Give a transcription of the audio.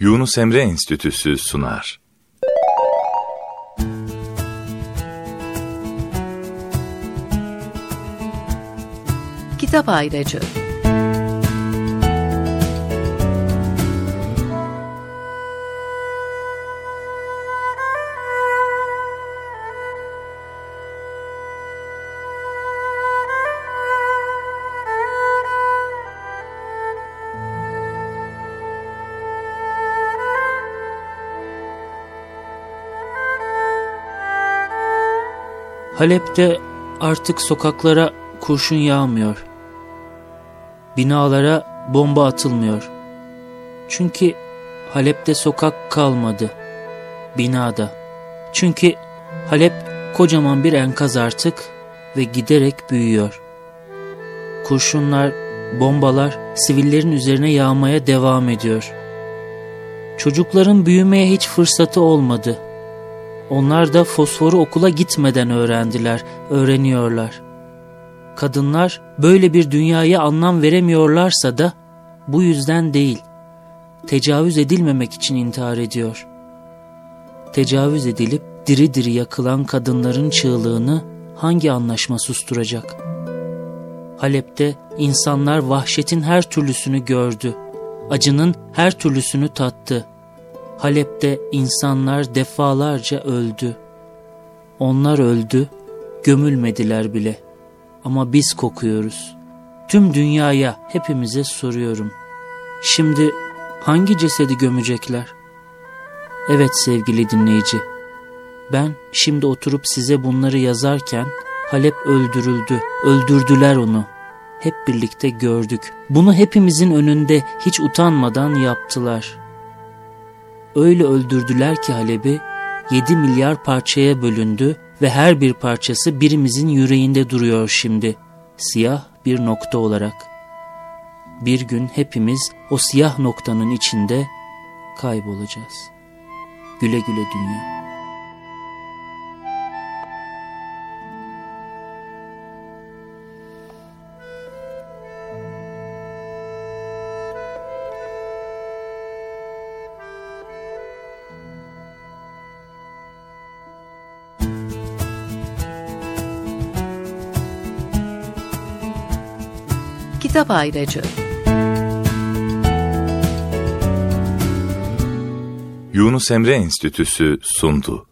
Yunus Emre Enstitüsü sunar. Kitap Ayracı. Halep'te artık sokaklara kurşun yağmıyor. Binalara bomba atılmıyor. Çünkü Halep'te sokak kalmadı. Binada. Çünkü Halep kocaman bir enkaz artık ve giderek büyüyor. Kurşunlar, bombalar sivillerin üzerine yağmaya devam ediyor. Çocukların büyümeye hiç fırsatı olmadı. Onlar da fosforu okula gitmeden öğreniyorlar. Kadınlar böyle bir dünyaya anlam veremiyorlarsa da bu yüzden değil, tecavüz edilmemek için intihar ediyor. Tecavüz edilip diri diri yakılan kadınların çığlığını hangi anlaşma susturacak? Halep'te insanlar vahşetin her türlüsünü gördü, acının her türlüsünü tattı. Halep'te insanlar defalarca öldü. Onlar öldü, gömülmediler bile. Ama biz kokuyoruz. Tüm dünyaya, hepimize soruyorum. Şimdi hangi cesedi gömecekler? Evet sevgili dinleyici, ben şimdi oturup size bunları yazarken Halep öldürüldü, öldürdüler onu. Hep birlikte gördük. Bunu hepimizin önünde hiç utanmadan yaptılar. Öyle öldürdüler ki Halep'i 7 milyar parçaya bölündü ve her bir parçası birimizin yüreğinde duruyor şimdi, siyah bir nokta olarak. Bir gün hepimiz o siyah noktanın içinde kaybolacağız. Güle güle dünya. Kitap Ayracı. Yunus Emre Enstitüsü sundu.